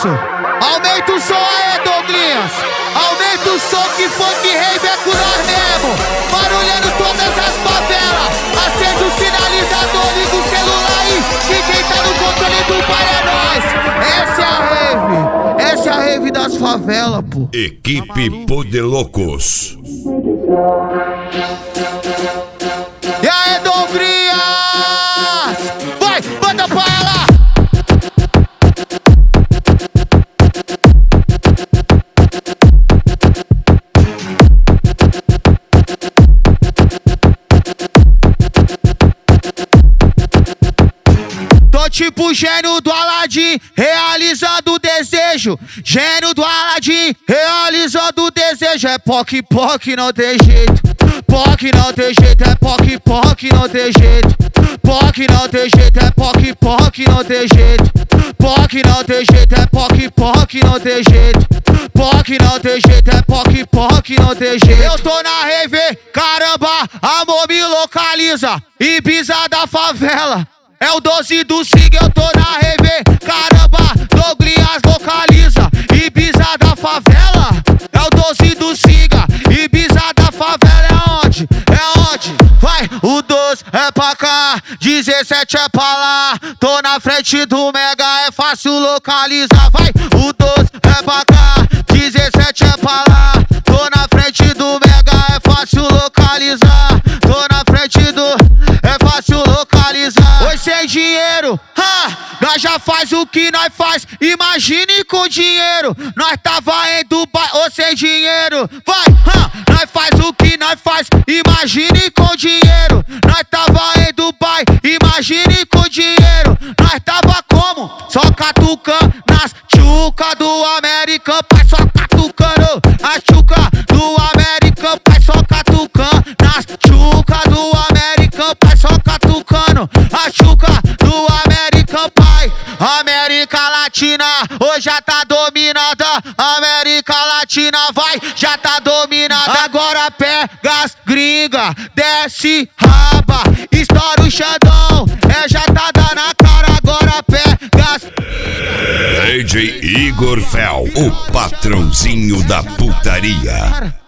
isso? Aumenta o som aí, Douglinhas. Aumenta o som que funk rave é com nós mesmo. Barulhando todas as favelas. Acende o sinalizador, liga o celular aí, que quem tá no controle do bar é nós. Essa é a rave. Essa é a rave das favelas, pô. Equipe Podelocos. E aí, Douglinhas? Vai, manda pra ela. Tô tipo gênio do Aladim, realizando o desejo. Gênio do Aladim, realizando o desejo. É poc, poc, não tem jeito. Poc não tem jeito, é poc, poc, não tem jeito. Poc não tem jeito, é poc, poc, não tem jeito. Poc não tem jeito, é poc, poc, não tem jeito. Poc não tem jeito, é poc, poc, não tem jeito. Eu tô na rave, caramba, amor me localiza. Ibiza da favela. É o 12 do SIG, eu tô na rave, caramba, Douglinhas localiza. Ibiza da favela, é o 12 do SIG. Ibiza da favela é onde? É onde? Vai, o 12 é pra cá, 17 é pra lá. Tô na frente do Mega, é fácil localizar. Vai, o 12 é pra cá, 17 é pra lá. Tô na frente do Mega, é fácil localizar. Tô na frente do... é fácil localizar. Oi, sem dinheiro, nós já faz o que nós faz. Imagine com dinheiro, nós tava em Dubai. Ou sem dinheiro, vai, nós faz o que nós faz. Imagine com dinheiro, nós tava em Dubai. Imagine com dinheiro, nós tava como? Só catucando nas tchuca do American Pai. Só catucando as tchuca do American Pai. Só catucando nas tchuca do American Pai. Só catucando a tchuca do American Pai. América Latina, hoje já tá dominada. América Latina, vai, já tá dominada. Agora pega as gringa, desce raba, estoura o Xandão, já tá dando a cara. Agora pega as... DJ Igor Fel, o patrãozinho da putaria.